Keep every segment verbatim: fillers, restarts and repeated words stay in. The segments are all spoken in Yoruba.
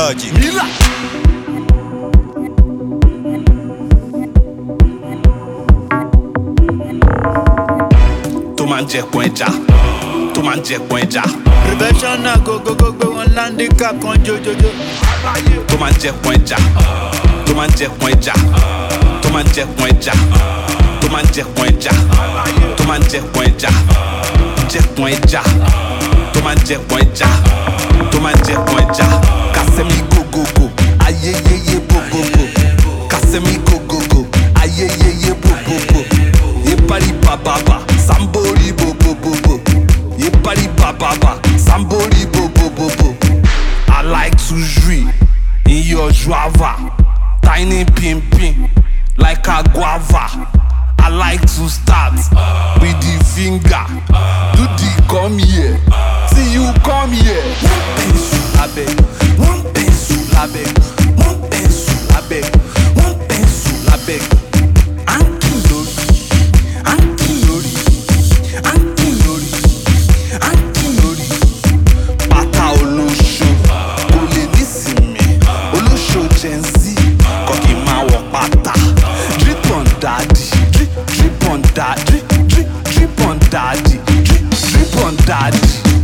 Logic. Mila. Tó máa ń jẹ pọ́n ẹja, tó máa ń jẹ pọ́n ẹja. Prevention na go go go go one handicap kan jojojo. Tó máa ń jẹ pọ́n ẹja, tó máa ń jẹ pọ́n ẹja, tó máa ń jẹ pọ́n ẹja, tó máa ń jẹ pọ́n ẹja, tó máa ń jẹ pọ́n ẹja, jẹ pọ́n ẹja, tó máa ń jẹ pọ́n ẹja, tó máa ń jẹ pọ́n ẹja. Kásẹ̀mí gogogo, ayeyeye bobobo. Kásẹ̀mí gogogo, ayeyeye bobobo. Yepari bababa, sambori bobobobo. Yepari bababa, sambori bobobobo. I like to jouer in your joava, tiny pimpin like a guava. I like to start with the finger, do the come here, see you come here. One pencil, I beg, one pencil, I beg, one pencil, I beg, one pencil, I beg. Anki lori, anki lori, anki lori, anki lori. Bàtà olóṣó kò lè nísinmi, olóṣó Gen Z kò kì í máa wọ pátá. Drip on daddy, drip drip on daddy, drip drip on daddy, drip drip on daddy.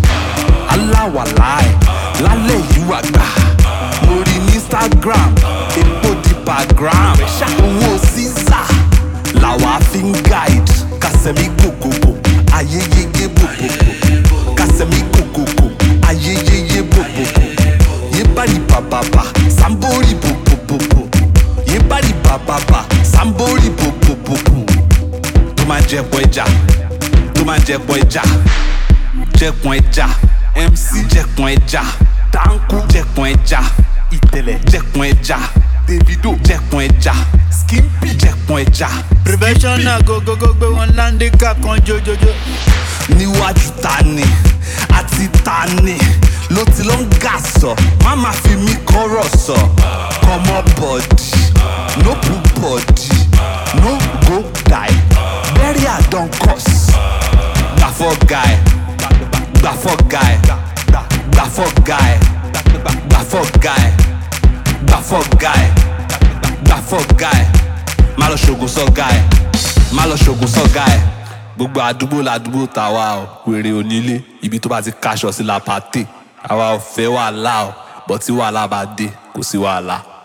Aláwàláì lálẹ́ yìí wà gbà. Mo rí ní Instagram, epo di background. Owó sísà làwa fi ń guide. Kásẹ̀mí gògògò, ayeyeye bòbòbò. Kásẹ̀mí gògògò, ayeyeye bòbòbò. Yébàrí bàbàbà, sambori bòbòbòbò. Yébàrí bàbàbà, sambori bòbòbòbò. Tó máa jẹ pọ́n ẹja, tó máa jẹ pọ́n ẹja. Jẹ pọ́n ẹja, M C jẹ pọ́n ẹja. Tanku jẹ pọ́n ẹja. Ìtẹ̀lẹ̀ jẹ pọ́n ẹja. Davido jẹ pọ́n ẹja. Skimpy jẹ pọ́n ẹja. Prevention na go go go go one handicap kan jojojo. Níwájú ta ni àti ta ni ló ti lọ ń gà sọ. Má má fi mí kọ́rọ̀ sọ. Comot body, no put body, no go die. Burial don cost. Gbà for guy, gbà for guy, gbà for guy, gbà for guy, gbà for guy, gbà for guy. Má lọ ṣògùn sọ guy, má lọ ṣògùn sọ guy. Gbogbo àdúgbò làdúgbò tàwa o, wèrè onílé, ibi tó bá ti kaṣọ sí la pàtẹ. Àwa ò fẹ́ wàhálà o, bọ̀ tí wàhálà bá dé, kò sí wàhálà.